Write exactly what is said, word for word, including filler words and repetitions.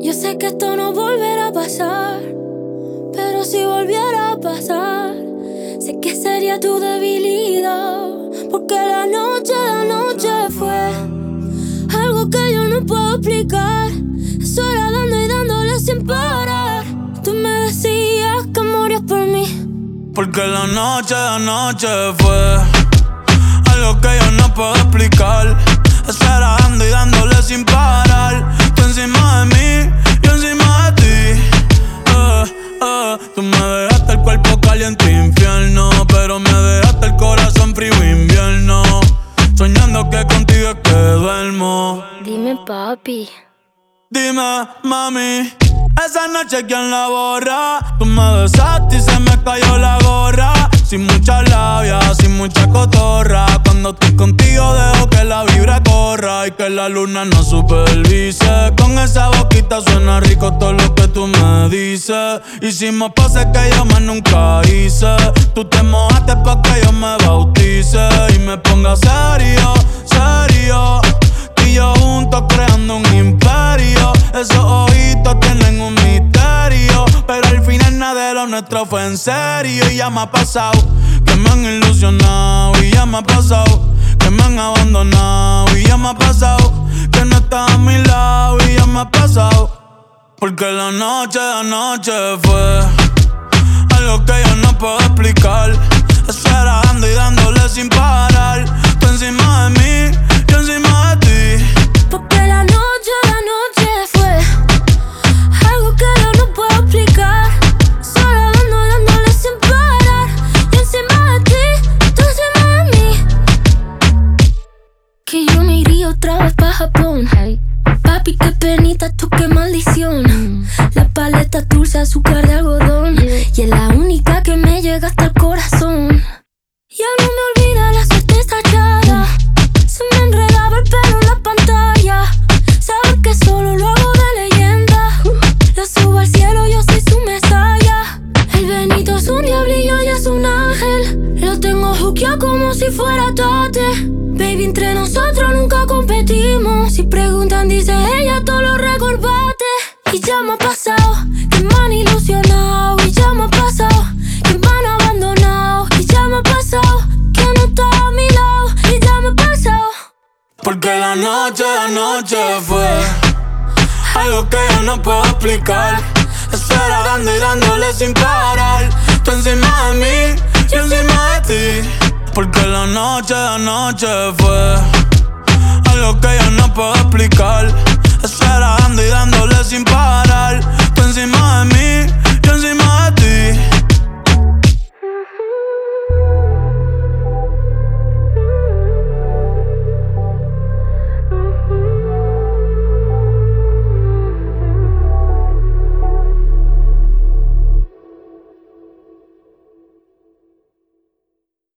Yo sé que esto no volverá a pasar, pero si volviera a pasar, sé que sería tu debilidad. Porque la noche de anoche fue algo que yo no puedo explicar. Eso era dando y dándole sin parar. Tú me decías que morías por mí. Porque la noche de anoche fue algo que yo no puedo explicar. Eso era dando y dándole sin parar. Tú encima de mí, yo encima de ti. eh, eh. Tú me dejaste el cuerpo caliente infierno, pero me dejaste el corazón frío invierno. Soñando que contigo es que duermo. Dime, papi. Dime, mami, esa noche ¿quién la borra? Tú me besaste y se me cayó la gorra. Sin mucha labia, sin mucha cotorra. Cuando estoy contigo dejo que la vibra corra y que la luna no supervise. Con esa boquita suena rico todo lo que tú me dices. Hicimos poses que yo más nunca hice. Tú te mojaste pa' que yo me bautice y me ponga serio, serio. Tú y yo juntos creando un imperio. Esos ojitos tienen un misterio, pero al final nada de lo nuestro fue en serio. Y ya me ha pasado que me han ilusionado. Y ya me ha pasado que me han abandonado. Y ya me ha pasado que no estás a mi lado. Y ya me ha pasado porque la noche de anoche fue algo que yo no puedo explicar. Eso era dando y dándole sin parar. Tú encima de mí, yo encima de ti. Porque la noche de anoche fue algo que yo no puedo explicar. Solo dando, dándole sin parar. Yo encima de ti, tú encima de mí. Que yo me iría otra vez pa' Japón. Hey. Papi, qué penita, tú qué maldición. mm. La paleta dulce, azúcar de algodón. yeah. Y es la única que me llega hasta el corazón. Ya no me olvida la suerte estallada. Se me enredaba el pelo en la pantalla. Sabes que solo lo hago de leyenda. La subo al cielo, yo soy su mesaya. El Benito es un diablillo y es un ángel. Lo tengo juqueado como si fuera Tate. Baby, entre nosotros nunca competimos. Si preguntan, dice ella, todo lo recordate. Y ya me ha pasado que me han ilusionado. Y ya me ha pasado que me han abandonado. Y ya me ha pasado que no está a mi lado. Y ya me ha pasado porque la noche de anoche fue algo que yo no puedo explicar. Eso era dando y dándole sin parar. Tú encima de mí, yo encima de ti. Porque la noche de anoche fue algo que yo no puedo explicar. Eso